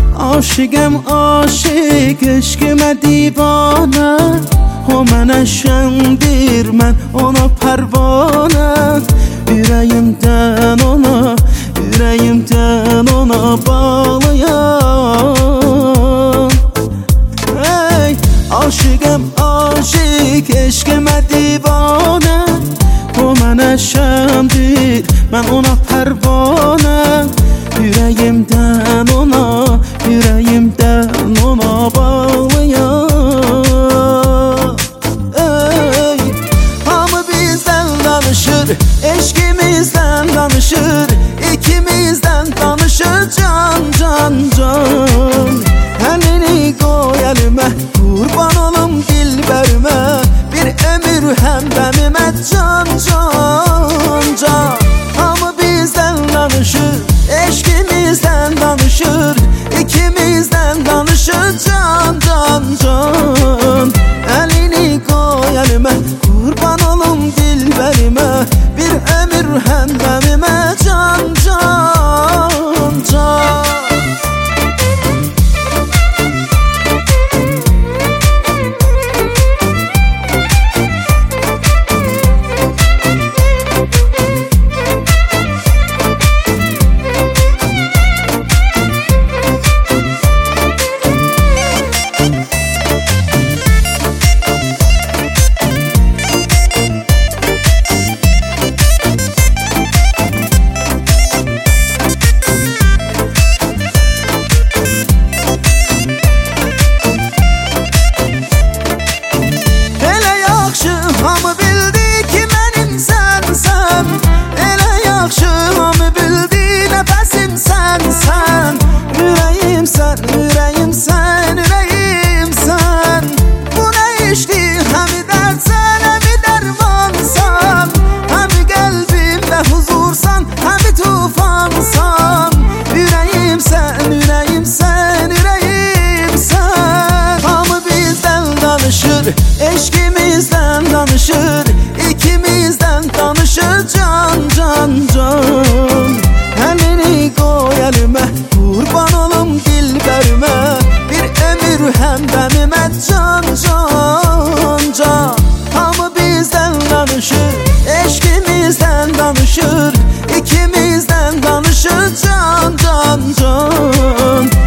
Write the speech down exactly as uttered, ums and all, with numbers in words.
Aşıqəm aşıq, eşqimə divanə. O mənə şəndir, mən ona pərvanə. Ürəyimdən ona, ürəyimdən ona bağlıyam. Hey, aşıqəm aşıq, eşqimə divanə. O mənə şəndir, mən ona pərvanə. Ürəyimdən ona, ürəyimdən ona bağlıyam. Ey, hamı bizdən danışır, eşqimizdən danışır. İkimizdən danışır can, can, can. Əlini qoy əlimə, qurban olum dilbərimə. Bir ömür həmdəmimə can, can, can. Hamı bizdən danışır, eşqimizdən danışır. İkimizdən danışır can, can, can. Əlini qoy əlimə, qurban olum dilbərimə. Bir ömür həmdəmimə can, can, can. Hamı bildi ki mənim sənsən. Elə yaxşı hamı bildi nəfəsim sənsən. Ürəyimsən, ürəyimsən, ürəyimsən. Bu nə işdir, həmi dərdsən, həmi dərmansan. Həmi qəlbimdə huzursan, həmi tufansan. Ürəyimsən, ürəyimsən, ürəyimsən. Hamı bizdən danışır, eşqimizdən danışır. İkimizdən danışır can, can, can. Əlini qoy əlimə, qurban olum dilbərimə. Bir ömür həmdəmimə can, can, can. Hamı bizdən danışır, eşqimizdən danışır. İkimizdən danışır can, can, can.